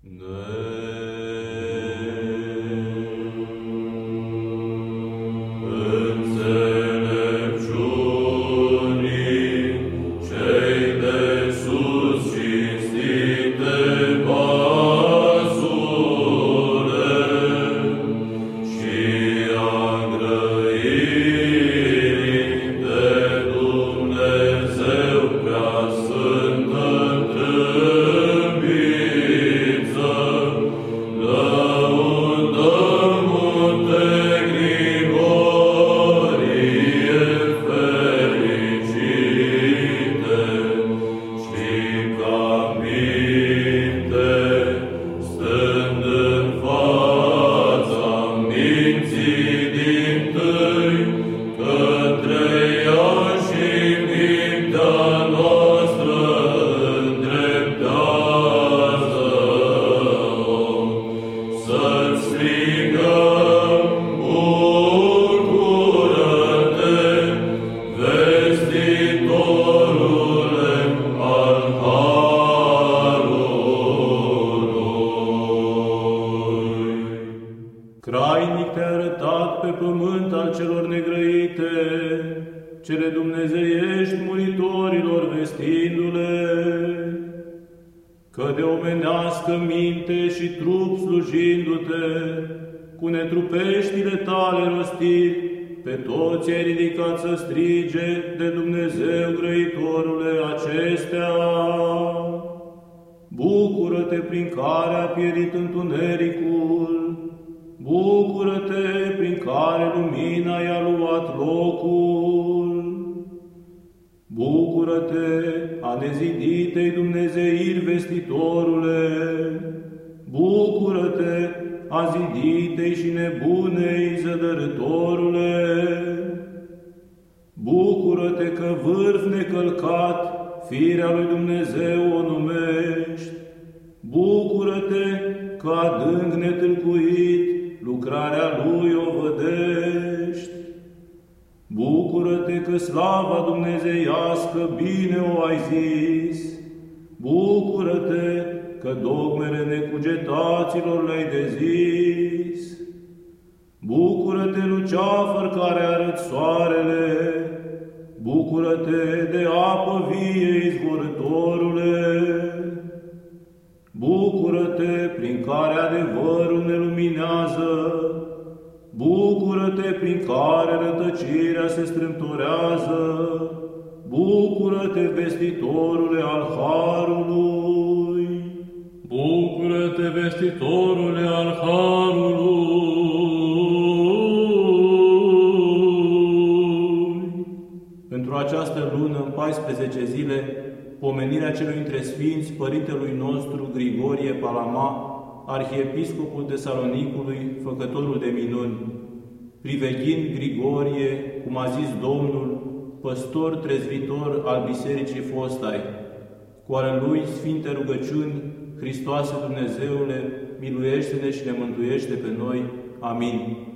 Crainic te-ai arătat pe pământ al celor negrăite, cele dumnezeiești muritorilor vestindu-le, că de omenească minte și trup slujindu-te, cu netrupeștile tale rostiri, pe toți ai ridicat să strige de Dumnezeu grăitorule acestea. Bucură-te prin care a pierit întunericul, bucură-te prin care lumina i-a luat locul. Bucură-te a neziditei dumnezeiri vestitorule, bucură-te a ziditei și nebunei zădărătorule. Bucură-te că vârf necălcat firea lui Dumnezeu o numești. Bucură-te că adânc netâlcuit lucrarea Lui o vădești. Bucură-te că slava dumnezeiască bine o ai zis. Bucură-te că dogmele necugetaților le-ai dezis. Bucură-te, luceafăr care arăți soarele. Bucură-te de apă vie izvorătorule. Bucură-te prin care adevărul ne luminează. Bucură-te prin care rătăcirea se strâmtorează. Bucură-te, vestitorule al Harului. Bucură-te, vestitorule al Harului. Pentru această lună, în 14 zile, pomenirea celui dintre Sfinți, Părintelui nostru Grigorie Palama, Arhiepiscopul Tesalonicului, făcătorul de minuni, priveghind Grigorie, cum a zis Domnul, păstor trezvitor al Bisericii Fostai, cu ale lui sfinte rugăciuni, Hristoase Dumnezeule, miluiește-ne și ne mântuiește pe noi. Amin.